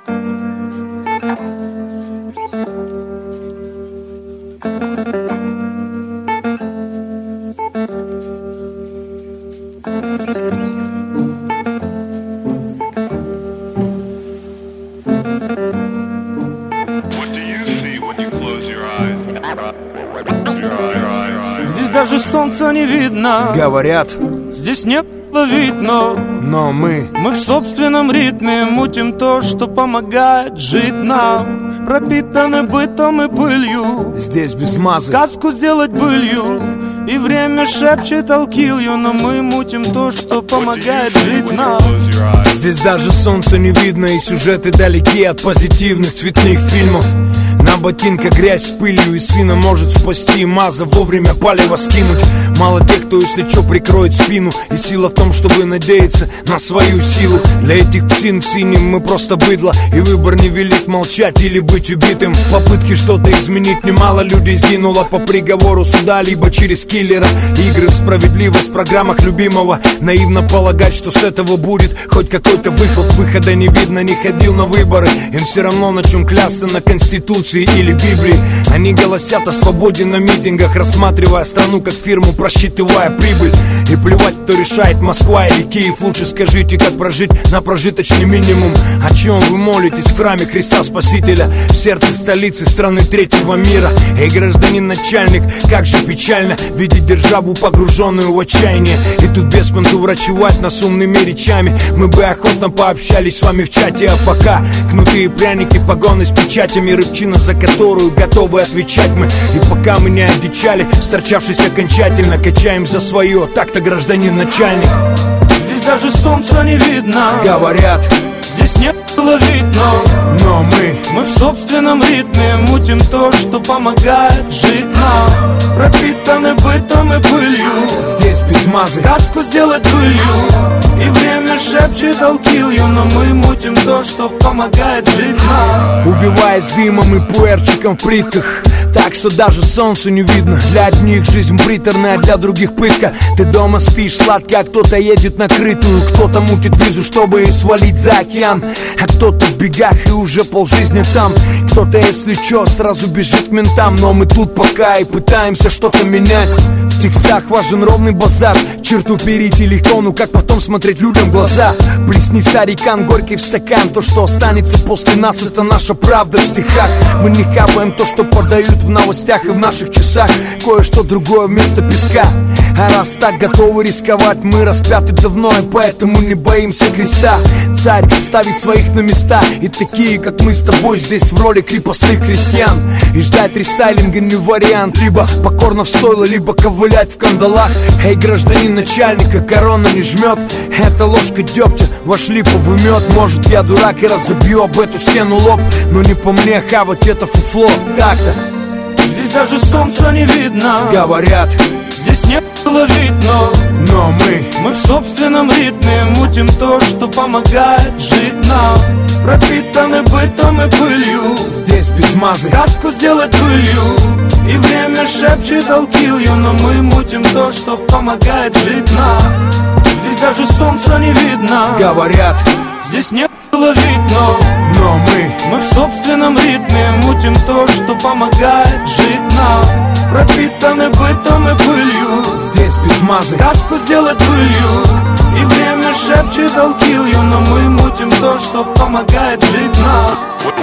Здесь даже солнца не видно. Говорят, здесь нет видно. Но мы в собственном ритме мутим то, что помогает жить нам. Пропитаны бытом и пылью. Здесь без мазы сказку сделать былью. И время шепчет I'll kill you. Но мы мутим то, что помогает жить нам. Здесь даже солнца не видно. И сюжеты далеки от позитивных цветных фильмов. На ботинках грязь с пылью, и сына может спасти маза, вовремя палево скинуть. Мало тех, кто, если чё, прикроет спину. И сила в том, чтобы надеяться на свою силу. Для этих псин в синем мы просто быдло. И выбор не велит молчать или быть убитым. Попытки что-то изменить, немало людей сгинуло по приговору суда, либо через киллера. Игры в справедливость в программах любимого. Наивно полагать, что с этого будет хоть какой-то выход. Выхода не видно, не ходил на выборы. Им все равно на чем клясться, на Конституции или Библии. Они голосят о свободе на митингах, рассматривая страну как фирму, просчитывая прибыль. И плевать, кто решает, Москва или Киев. Лучше скажите, как прожить на прожиточный минимум. О чем вы молитесь в храме Христа Спасителя, в сердце столицы страны третьего мира? Эй, гражданин начальник, как же печально видеть державу, погруженную в отчаяние. И тут без понту врачевать нас умными речами. Мы бы охотно пообщались с вами в чате. А пока кнуты и пряники, погоны с печатями, рыбчина, за которую готовы отвечать мы. И пока мы не одичали, сторчавшись окончательно, качаем за свое. Так-то, гражданин начальник. Здесь даже солнца не видно. Говорят, здесь нет было видно. Но мы в собственном ритме мутим то, что помогает жить нам. Пропитаны бытом и пылью. Здесь без мазы сказку сделать былью. И время шепчет I'll kill you. Но мы мутим то, что помогает жить нам. Убиваясь дымом и пуэрчиком в плитках, так что даже солнцу не видно. Для одних жизнь приторная, для других пытка. Ты дома спишь сладко, а кто-то едет на крытую. Кто-то мутит визу, чтобы свалить за океан. А кто-то в бегах и уже полжизни там. Кто-то, если чё, сразу бежит к ментам. Но мы тут пока и пытаемся что-то менять. В текстах важен ровный базар. Черту перейти легко, ну как потом смотреть людям в глаза? Плесни, старикан, горький в стакан. То, что останется после нас, это наша правда в стихах. Мы не хапаем то, что подают в новостях и в наших часах. Кое-что другое вместо песка. А раз так готовы рисковать, мы распяты давно, и поэтому не боимся креста. Царь ставит своих на места, и такие, как мы с тобой, здесь в роли крепостных крестьян. И ждать рестайлинга не вариант. Либо покорно в стойло, либо ковылять в кандалах. Эй, гражданин начальника, корона не жмет. Эта ложка дегтя вошли по вымет. Может, я дурак и разобью об эту стену лоб, но не по мне хавать это фуфло. Так-то здесь даже солнца не видно. Говорят, здесь не было видно. Но мы в собственном ритме мутим то, что помогает жить нам. Пропитаны бытом и пылью. Здесь без мазы сказку сделать былью. И время шепчет I'll kill you. Но мы мутим то, что помогает жить нам. Здесь даже солнца не видно. Говорят, здесь не было видно. Но мы в собственном ритме мутим то, что помогает жить нам. Пропитаны бытом и пылью. Здесь без мазы сказку сделать былью. И время шепчет I'll kill you. Но мы мутим то, что помогает жить нам.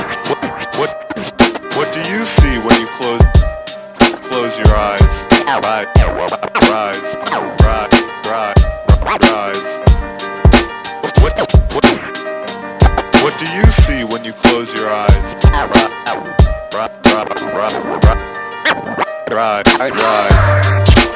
What do you see when you close your eyes? What do you see when you close your eyes? Rise.